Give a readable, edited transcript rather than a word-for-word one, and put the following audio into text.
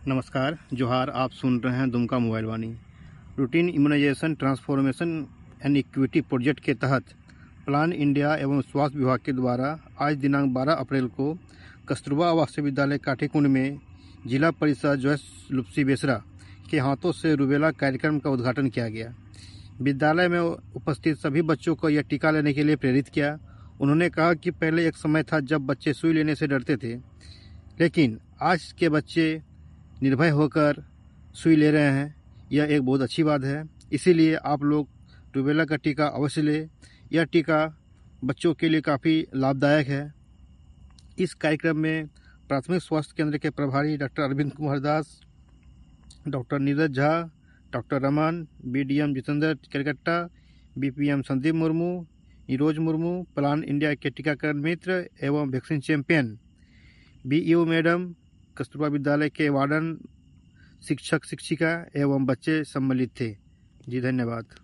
नमस्कार जोहार। आप सुन रहे हैं Dumka mobile Vani. Routine immunization transformation and equity project के तहत प्लान इंडिया एवं स्वास्थ्य विभाग के द्वारा आज दिनांक 12 अप्रैल को कस्तूरबा आवासीय विद्यालय काठीकुंड में जिला परिषद जोयस लुप्सी बेसरा के हाथों से रूबेला कार्यक्रम का उद्घाटन किया गया। विद्यालय में उपस्थित सभी बच्चों को यह टीका लेने के लिए प्रेरित किया। उन्होंने कहा कि पहले एक समय था जब बच्चे सुई लेने से डरते थे, लेकिन आज के बच्चे निर्भय होकर सुई ले रहे हैं। यह एक बहुत अच्छी बात है। इसीलिए आप लोग रूबेला का टीका अवश्य लें। यह टीका बच्चों के लिए काफ़ी लाभदायक है। इस कार्यक्रम में प्राथमिक स्वास्थ्य केंद्र के प्रभारी doctor Arvind Kumar Das, doctor Neeraj Jha, doctor Raman, BDM Jitendra Kalkatta, BPM Sandeep Murmu, Neeroj Murmu, plan India के टीकाकरण मित्र एवं vaccine champion, BEO madam, Kasturba विद्यालय के वार्डन, शिक्षक शिक्षिका एवं बच्चे सम्मिलित थे। जी धन्यवाद।